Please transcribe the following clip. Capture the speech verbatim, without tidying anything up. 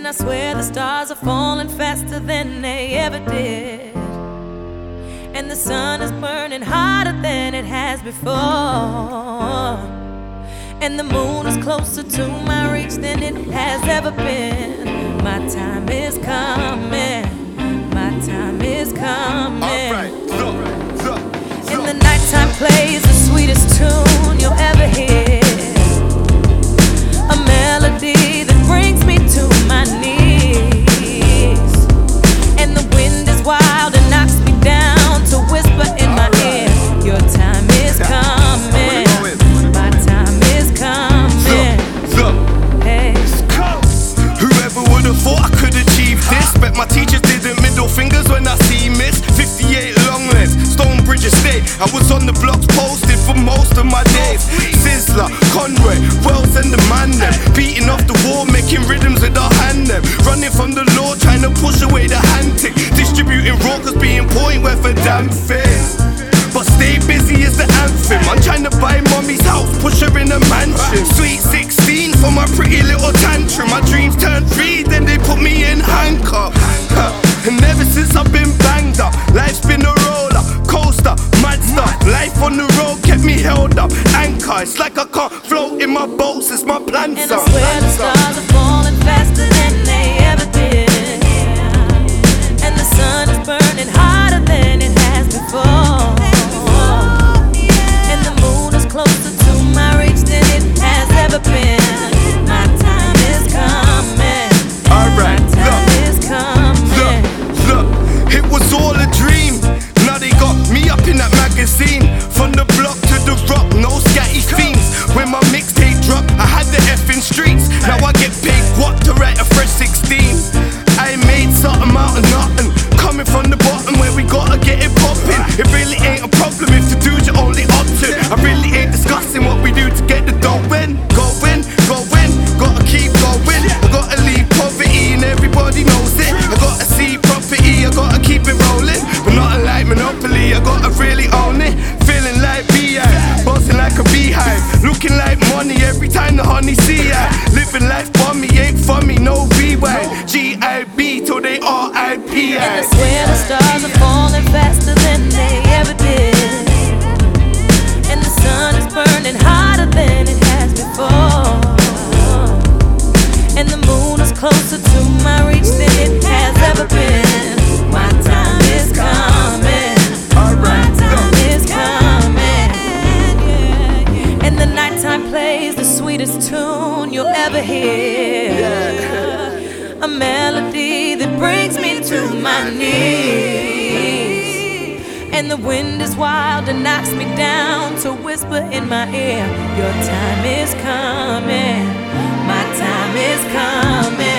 And I swear the stars are falling faster than they ever did. And the sun is burning hotter than it has before. And the moon is closer to my reach than it has ever been. My time is coming. My time is coming. Alright, look, look, look. And the nighttime plays the sweetest tune you'll ever hear. A melody that brings me to my knees. And the wind is wild and knocks me down to whisper in my ear, your time is coming. My time is coming. Hey. Whoever would have thought I could achieve this? Bet my teachers didn't middle fingers when I see miss. fifty-eight long lengths, Stonebridge Estate. I was on the blocks posted for most of my days. Sizzler, Conway, Wells and the man them, beating off the wall, making rhythms with our hand them. Running from the law, trying to push away the hand tick. Distributing rockers, being point worth a damn thing. But stay busy is the anthem. I'm trying to buy mommy's house, push her in a mansion. Sweet sixteen for my pretty little tantrum. My dreams turned three, then they put me in handcuffs. And ever since I've been banged up, life's been a roller coaster, mad stuff. Life on the road kept me held up. Anchor, it's like I can't float in my boat since my plans And I swear the stars are falling faster than they ever did. And the sun is burning hotter than it has before. And the moon is closer to my reach than it has ever been. My time is coming. Alright, My time look, is coming. look, look, it was all a dream. Now they got me up in that magazine. From the block to the rock, no scatty themes. When my mixtape dropped, I had the effing streets. Now I get paid what to write a fresh sixteen. I made something out of nothing. Coming from the bottom where we gotta get it poppin'. It really ain't a problem if the dudes are only up to. I really ain't discussing what we do to get the dough in. Going, going, gotta keep going. I gotta leave poverty and everybody knows it. I gotta see property, I gotta keep it rolling. But not like Monopoly, I gotta really own it. Feeling like B I, bossing like a beehive. Looking like money every time the honey see I. Living life for me, ain't for me, no rewind. G I B till they R I P I. And I swear the stars are falling faster than they ever did. And the sun is burning hotter than it has before. And the moon is closer to my reach than it has ever been. My time is coming. My time is coming. And the nighttime plays the sweetest tune you'll ever hear. A melody that brings me to my knees. And the wind is wild and knocks me down to whisper in my ear, your time is coming. My time is coming.